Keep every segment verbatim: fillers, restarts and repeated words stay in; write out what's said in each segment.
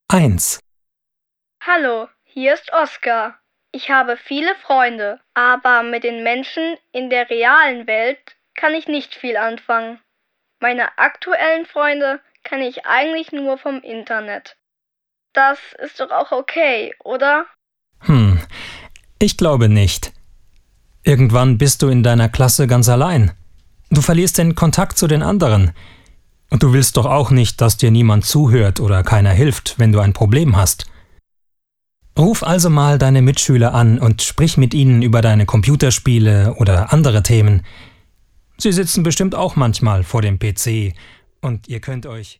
eins. Hallo, hier ist Oskar. Ich habe viele Freunde, aber mit den Menschen in der realen Welt kann ich nicht viel anfangen. Meine aktuellen Freunde kenne ich eigentlich nur vom Internet. Das ist doch auch okay, oder? Hm, ich glaube nicht. Irgendwann bist du in deiner Klasse ganz allein. Du verlierst den Kontakt zu den anderen. Und du willst doch auch nicht, dass dir niemand zuhört oder keiner hilft, wenn du ein Problem hast. Ruf also mal deine Mitschüler an und sprich mit ihnen über deine Computerspiele oder andere Themen. Sie sitzen bestimmt auch manchmal vor dem P C und ihr könnt euch...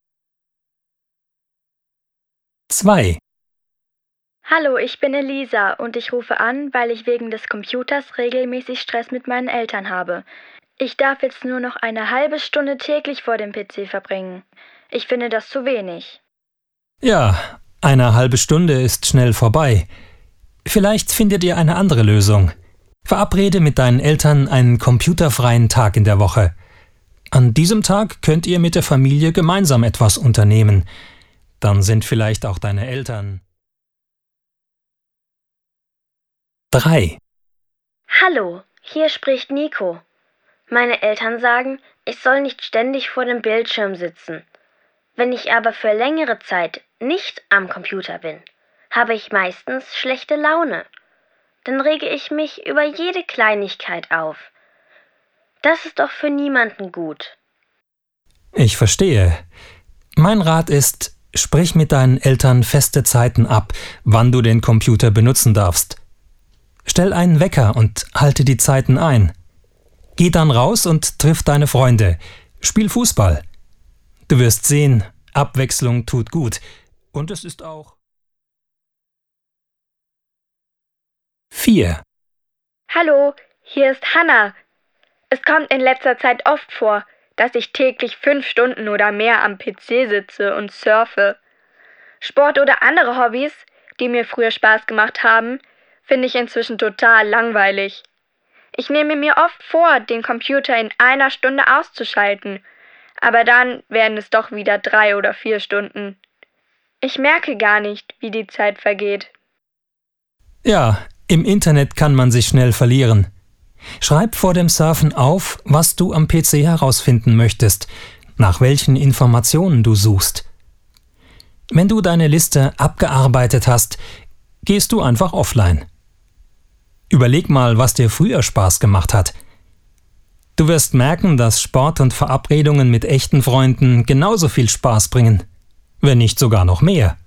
zwei. Hallo, ich bin Elisa und ich rufe an, weil ich wegen des Computers regelmäßig Stress mit meinen Eltern habe. Ich darf jetzt nur noch eine halbe Stunde täglich vor dem P C verbringen. Ich finde das zu wenig. Ja, eine halbe Stunde ist schnell vorbei. Vielleicht findet ihr eine andere Lösung. Verabrede mit deinen Eltern einen computerfreien Tag in der Woche. An diesem Tag könnt ihr mit der Familie gemeinsam etwas unternehmen. Dann sind vielleicht auch deine Eltern... drei. Hallo, hier spricht Nico. Meine Eltern sagen, ich soll nicht ständig vor dem Bildschirm sitzen. Wenn ich aber für längere Zeit nicht am Computer bin, habe ich meistens schlechte Laune. Dann rege ich mich über jede Kleinigkeit auf. Das ist doch für niemanden gut. Ich verstehe. Mein Rat ist, sprich mit deinen Eltern feste Zeiten ab, wann du den Computer benutzen darfst. Stell einen Wecker und halte die Zeiten ein. Geh dann raus und triff deine Freunde. Spiel Fußball. Du wirst sehen, Abwechslung tut gut. Und es ist auch... vier. Hallo, hier ist Hannah. Es kommt in letzter Zeit oft vor, dass ich täglich fünf Stunden oder mehr am P C sitze und surfe. Sport oder andere Hobbys, die mir früher Spaß gemacht haben, finde ich inzwischen total langweilig. Ich nehme mir oft vor, den Computer in einer Stunde auszuschalten, aber dann werden es doch wieder drei oder vier Stunden. Ich merke gar nicht, wie die Zeit vergeht. Ja, im Internet kann man sich schnell verlieren. Schreib vor dem Surfen auf, was du am P C herausfinden möchtest, nach welchen Informationen du suchst. Wenn du deine Liste abgearbeitet hast, gehst du einfach offline. Überleg mal, was dir früher Spaß gemacht hat. Du wirst merken, dass Sport und Verabredungen mit echten Freunden genauso viel Spaß bringen, wenn nicht sogar noch mehr.